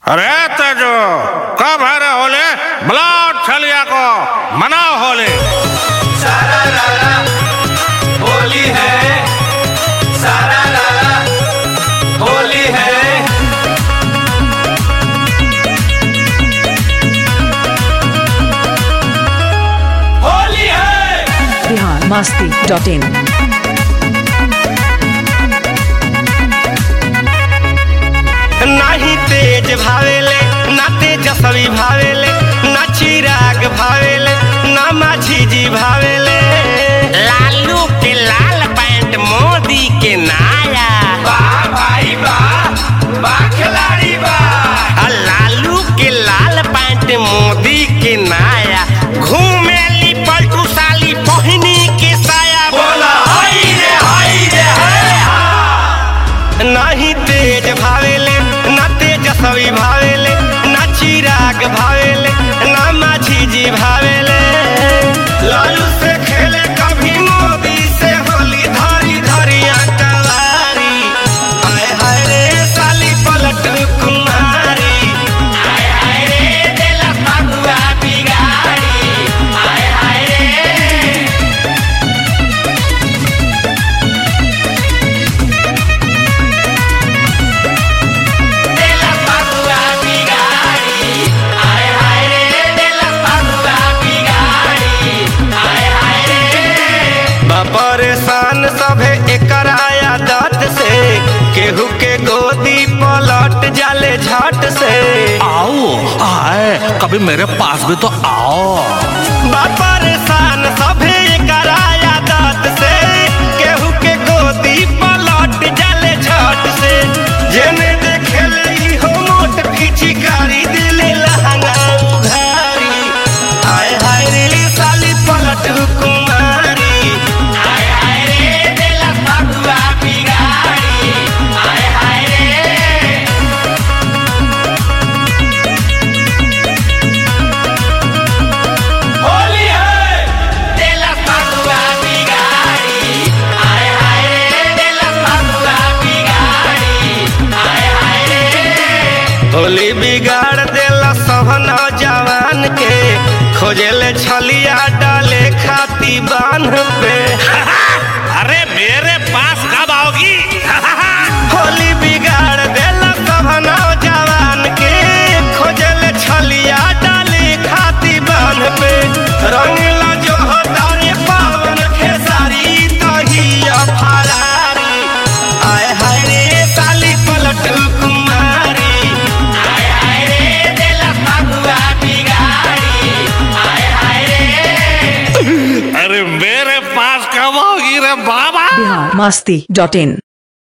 अरे तेजो कब है रे होले? बुलाओ छलिया को, मनाओ होली। सारा रारा होली है, सारा रारा होली है। होली है biharmasti.in नाही तेज भावेले ना तेजस्वी भावेले ना चिराग भावेले ना माझी जी भावेले। लालू के लाल पैंट मोदी के नाया, वाह भाई वाह, वाह खिलाड़ी वाह। लालू के लाल पैंट मोदी के नाया, घूमेली पलटू साली पहिनी के साया। बोला हाय रे हाय रे हाय। नहीं तेज भावेले ना तेजस्वी भावेले ना चिराग भावेले ना माझी जी भावेले। लालू से खेले कभी मोदी से होली, धारी धारी कलारी। हाय हाय रे साली पलट कुमारी, हाय हाय रे देला फगुआ बिगाड़ी, हाय हाय रे। देला फगुआ बिगाड़ी, हाय हाय रे देला फगुआ बिगाड़ी, हाय हाय रे। परेशान सभे एकर आदत से, केहू के गोदी पलट जाले झट से। आओ आए, कभी मेरे पास भी तो आओ। परेशान सभे एकर आदत से, केहू के गोदी पलट जाले झट से। जेने देखेले इहो मोट पिचकारी, दिले लहंगा उघारी। हाय हाय रे साली पलट कुमारी, हाय हाय रे देला फगुआ बिगाड़ी, हाय हाय रे। होली है देला फगुआ बिगाड़ी, हाय हाय रे देला फगुआ बिगाड़ी, हाय हाय रे। होली बिगाड़ देला सब नौजवान के, खोजेले छलिया डाले खाती बांध पे। अरे मेरे पास कब आओगी? होली बिगाड़ देला सब नौजवान के, खोजेले छलिया डाले खाती बांध पे। रंगला जो तारे पावन खेसारी, दहिया फरारी। आय हाय रे साली पलट कुमारी, हाय हाय रे देला फगुआ बिगाड़ी, हाय हाय रे। अरे मेरे पास कब आओगी रे बाबा? biharmasti.in